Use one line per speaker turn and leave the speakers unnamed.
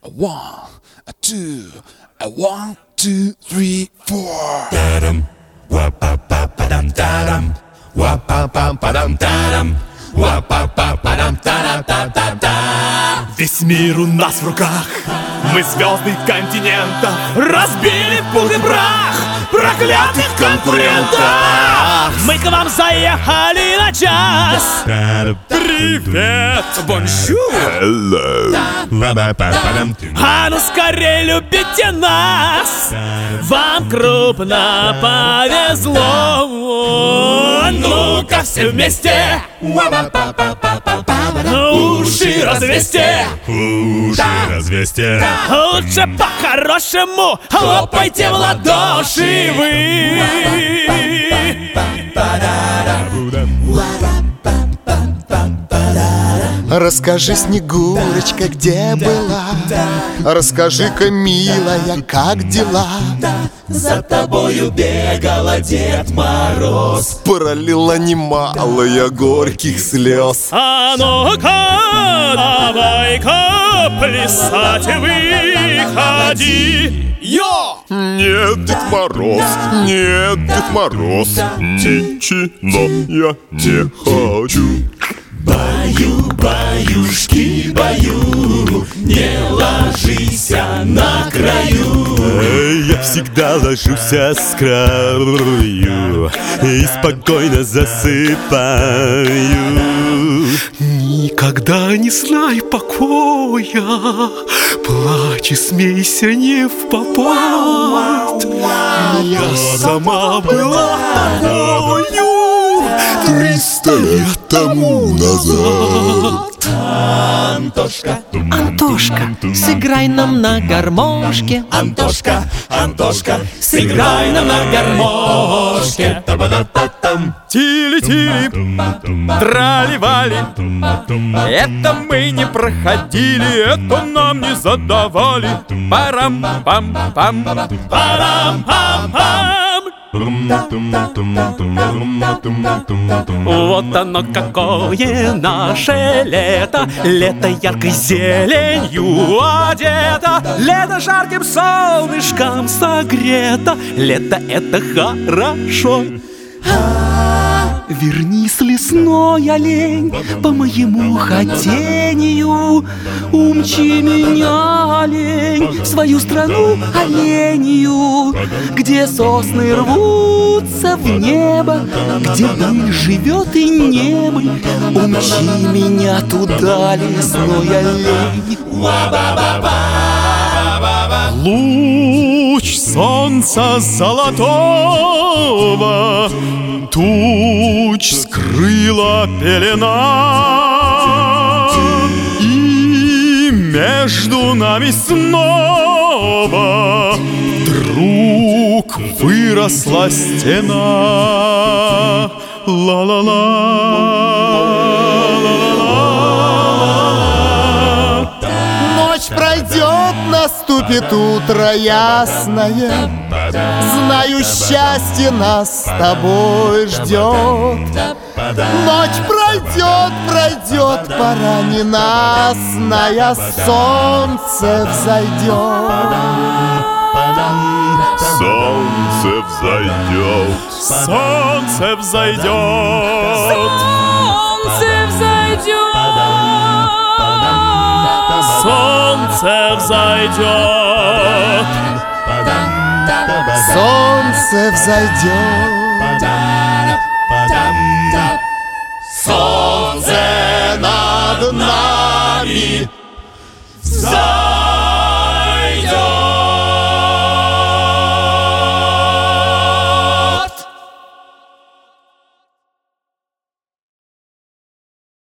One, two, 1, 2, 3, 4.
Та-дам, ва-па-па-па-дам-та-дам, ва-па-па-па-дам-та-дам, ва-па-па-па-дам-та-дам-та-та-та.
Весь мир у нас в руках, мы звезды континента разбили в пух и прах проклятых конкурентов. Мы к вам заехали на час. Привет, бонжур.
Hello. Ва-па-па-па-дам-тум.
А ну скорее любите нас, вам крупно повезло. Ну-ка все вместе, уши развесьте,
Уши развесьте.
лучше по-хорошему хлопайте в ладоши вы.
Расскажи, Снегурочка, где была? Расскажи-ка, милая, как дела?
За тобою бегала Дед Мороз.
Пролила немало я горьких слез.
А ну-ка, давай-ка плясать выходи. Йо!
Нет, Дед Мороз, нет, Дед Мороз, ничего я не хочу.
Баю, баюшки, баю, не ложись на краю.
Я всегда ложусь с краю и спокойно засыпаю. Никогда не знай покоя, плачь и смейся не в попад. Я сама была тобою
300 лет тому назад.
Антошка,
Антошка, сыграй нам на гармошке.
Антошка, Антошка, сыграй нам на гармошке. Та-ба-да-та-там. Тили-тили, трали-вали. Это мы не проходили, это нам не задавали. Парам-пам-пам, парам-пам-пам. Вот оно какое наше лето. Лето яркой зеленью одето. Лето жарким солнышком согрето. Лето это хорошо.
Вернись, лесной олень, по моему хотению. Умчи меня, олень, в свою страну оленью, где сосны рвутся в небо, где быль живет и не быль. Умчи меня туда, лесной олень.
Луч солнца золотого туч скрыла пелена, и между нами снова вдруг выросла стена. Ла-ла-ла.
Ночь пройдет, наступит утро ясное. Знаю, счастье нас с тобой ждет. Ночь пройдет, пройдет, пора ненастная, солнце взойдет.
Солнце взойдет.
Солнце взойдет.
Солнце взойдет.
Солнце взойдет.
Солнце взойдет.
Солнце над нами взойдет.